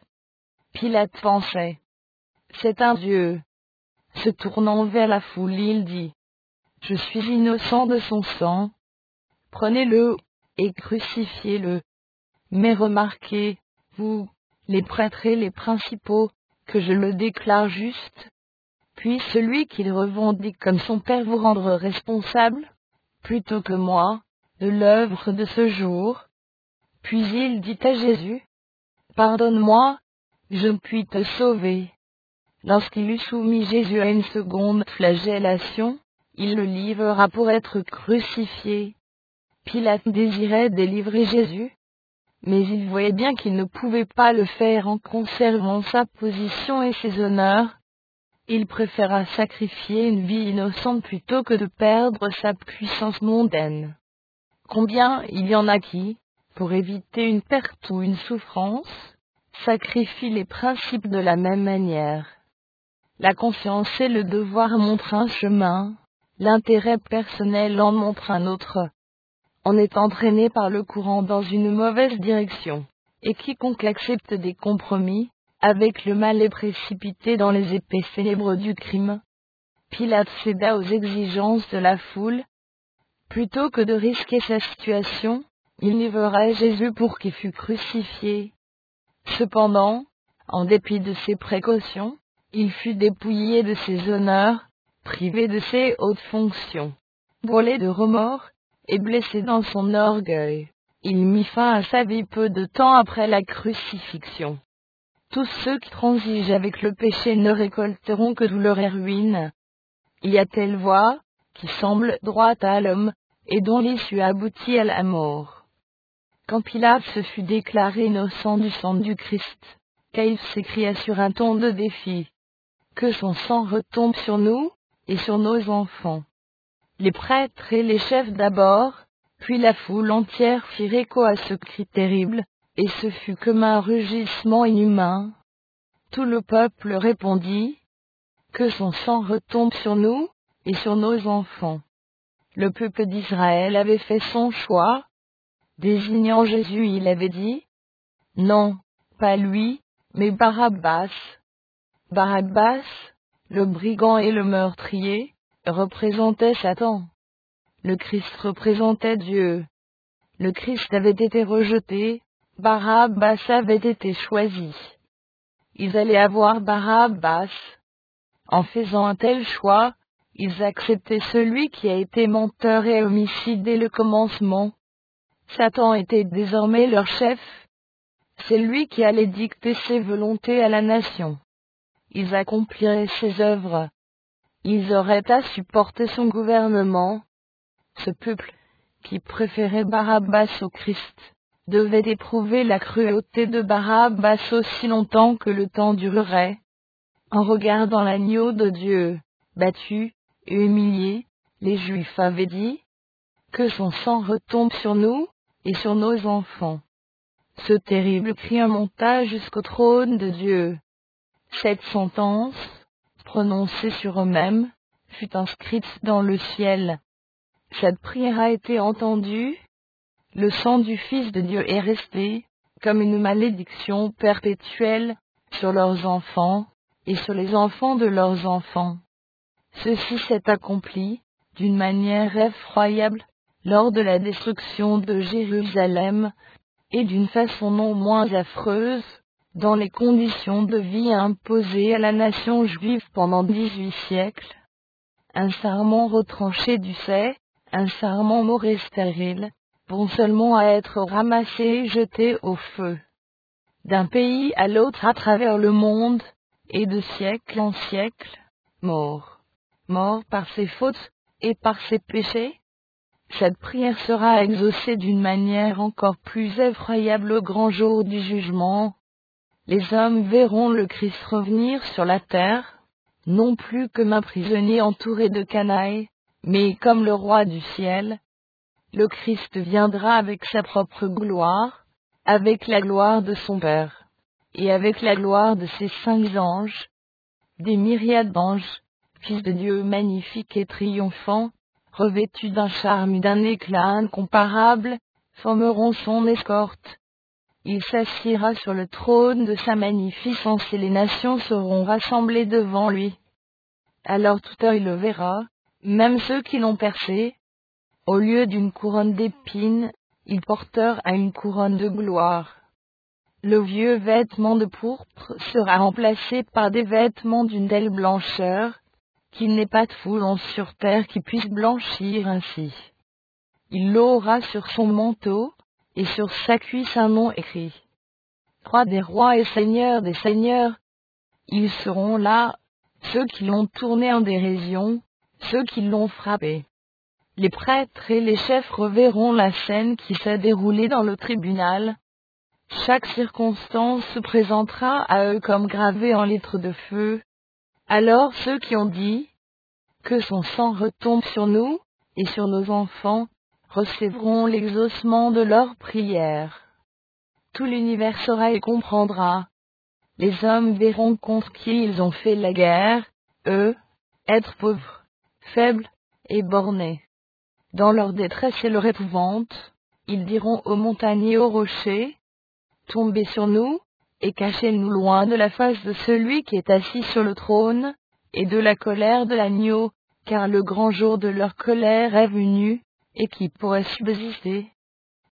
Pilate pensait : c'est un Dieu. Se tournant vers la foule, il dit : je suis innocent de son sang. Prenez-le et crucifiez-le. Mais remarquez, vous, les prêtres et les principaux, que je le déclare juste. Puis celui qu'il revendique comme son Père vous rendre responsable, plutôt que moi, de l'œuvre de ce jour. Puis il dit à Jésus : pardonne-moi, je ne puis te sauver. Lorsqu'il eut soumis Jésus à une seconde flagellation, il le livra pour être crucifié. Pilate désirait délivrer Jésus, mais il voyait bien qu'il ne pouvait pas le faire en conservant sa position et ses honneurs. Il préféra sacrifier une vie innocente plutôt que de perdre sa puissance mondaine. Combien il y en a qui, pour éviter une perte ou une souffrance, sacrifient les principes de la même manière. La conscience et le devoir montrent un chemin, l'intérêt personnel en montre un autre. On est entraîné par le courant dans une mauvaise direction, et quiconque accepte des compromis avec le mal est précipité dans les épais ténèbres du crime. Pilate céda aux exigences de la foule. Plutôt que de risquer sa situation, il livra Jésus pour qu'il fût crucifié. Cependant, en dépit de ses précautions, il fut dépouillé de ses honneurs, privé de ses hautes fonctions, brûlé de remords, et blessé dans son orgueil. Il mit fin à sa vie peu de temps après la crucifixion. Tous ceux qui transigent avec le péché ne récolteront que douleur et ruine. Il y a telle voie, qui semble droite à l'homme, et dont l'issue aboutit à la mort. Quand Pilate se fut déclaré innocent du sang du Christ, Caïphe s'écria sur un ton de défi : que son sang retombe sur nous, et sur nos enfants. Les prêtres et les chefs d'abord, Puis la foule entière fit écho à ce cri terrible, et ce fut comme un rugissement inhumain. Tout le peuple répondit, « Que son sang retombe sur nous, et sur nos enfants. » Le peuple d'Israël avait fait son choix. Désignant Jésus, il avait dit, « Non, pas lui, mais Barabbas. » Barabbas, le brigand et le meurtrier, représentait Satan. Le Christ représentait Dieu. Le Christ avait été rejeté, Barabbas avait été choisi. Ils allaient avoir Barabbas. En faisant un tel choix, ils acceptaient celui qui a été menteur et homicide dès le commencement. Satan était désormais leur chef. C'est lui qui allait dicter ses volontés à la nation. Ils accompliraient ses œuvres. Ils auraient à supporter son gouvernement. Ce peuple, qui préférait Barabbas au Christ, devait éprouver la cruauté de Barabbas aussi longtemps que le temps durerait. En regardant l'agneau de Dieu, battu et humilié, les Juifs avaient dit, « Que son sang retombe sur nous et sur nos enfants. » Ce terrible cri monta jusqu'au trône de Dieu. Cette sentence, prononcée sur eux-mêmes, fut inscrite dans le ciel. Cette prière a été entendue. Le sang du Fils de Dieu est resté, comme une malédiction perpétuelle, sur leurs enfants, et sur les enfants de leurs enfants. Ceci s'est accompli, d'une manière effroyable, lors de la destruction de Jérusalem, et d'une façon non moins affreuse, dans les conditions de vie imposées à la nation juive pendant 18 siècles. Un sarment retranché du sait, un sarment mort et stérile, bon seulement à être ramassé et jeté au feu. D'un pays à l'autre à travers le monde, et de siècle en siècle, mort par ses fautes, et par ses péchés. Cette prière sera exaucée d'une manière encore plus effroyable au grand jour du jugement. Les hommes verront le Christ revenir sur la terre, non plus comme un prisonnier entouré de canailles, mais comme le roi du ciel. Le Christ viendra avec sa propre gloire, avec la gloire de son Père, et avec la gloire de ses 5 anges. Des myriades d'anges, fils de Dieu magnifiques et triomphants, revêtus d'un charme et d'un éclat incomparable, formeront son escorte. Il s'assiera sur le trône de sa magnificence et les nations seront rassemblées devant lui. Alors tout œil le verra, même ceux qui l'ont percé. Au lieu d'une couronne d'épines, ils portèrent à une couronne de gloire. Le vieux vêtement de pourpre sera remplacé par des vêtements d'une telle blancheur, qu'il n'est pas de foule sur terre qui puisse blanchir ainsi. Il aura sur son manteau, et sur sa cuisse un nom écrit. Roi des rois et Seigneur des seigneurs. Ils seront là, ceux qui l'ont tourné en dérision, ceux qui l'ont frappé. Les prêtres et les chefs reverront la scène qui s'est déroulée dans le tribunal. Chaque circonstance se présentera à eux comme gravée en lettres de feu. Alors ceux qui ont dit, « Que son sang retombe sur nous et sur nos enfants », recevront l'exaucement de leurs prières. Tout l'univers saura et comprendra. Les hommes verront contre qui ils ont fait la guerre, eux, êtres pauvres, faibles et bornés. Dans leur détresse et leur épouvante, ils diront aux montagnes et aux rochers, « Tombez sur nous, et cachez-nous loin de la face de celui qui est assis sur le trône, et de la colère de l'agneau, car le grand jour de leur colère est venu, et qui pourrait subsister. »